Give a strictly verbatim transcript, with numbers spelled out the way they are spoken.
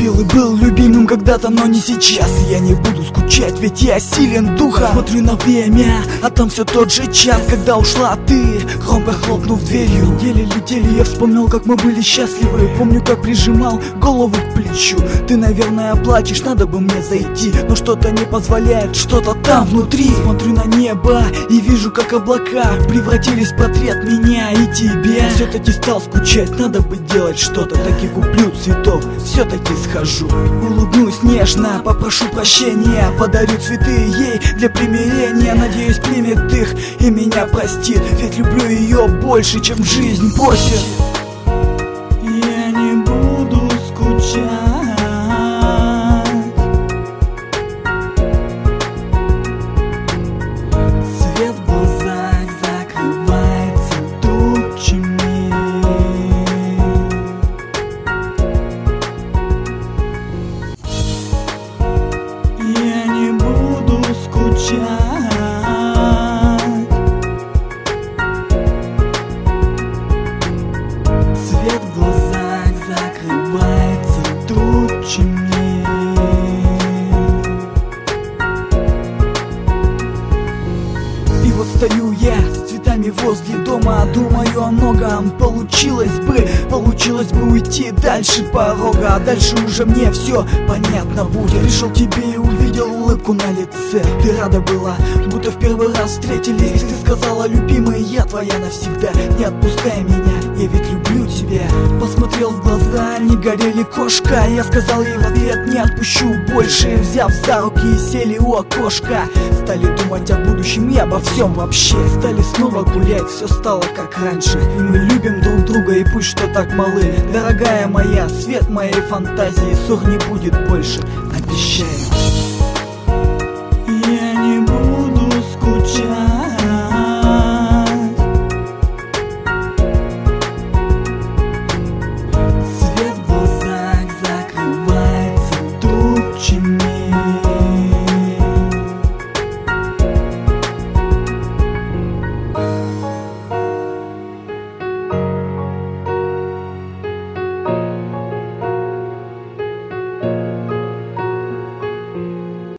любил и был любимым когда-то, но не сейчас. И я не буду скучать, ведь я силен духа. Смотрю на время, а там все тот же час, когда ушла ты, громко хлопнув дверью. Недели летели, я вспомнил, как мы были счастливы. Помню, как прижимал голову к плечу. Ты, наверное, плачешь, надо бы мне зайти, но что-то не позволяет, что-то там внутри. Смотрю на небо и вижу, как облака превратились в портрет меня и тебя. Все-таки стал скучать, надо бы делать что-то. Так и куплю цветов, все-таки схожу. Улыбнусь нежно, попрошу прощения, подарю цветы ей для примирения. Надеюсь, примет их и меня простит, ведь люблю ее больше, чем жизнь просит. Я не буду скучать. Свет в глазах закрывается тучами. Я не буду скучать. Свет в глазах закрывается тучами. И вот стою я с цветами возле дома, думаю о многом. Получилось бы, получилось бы уйти дальше порога, а дальше уже мне все понятно будет. Пришел к тебе и увидел улыбку на лице. Ты рада была, будто в первый раз встретились. Ты сказала: любимый, я твоя навсегда, не отпускай меня, я ведь люблю тебя. Посмотрел в глаза, не горели кошка. Я сказал ей в ответ: не отпущу больше. Взяв за руки, сели у окошка. Стали думать о будущем и обо всем вообще. Стали снова гулять, все стало как раньше. И мы любим друг друга, и пусть что так малы. Дорогая моя, свет моей фантазии, ссор не будет больше, обещаю.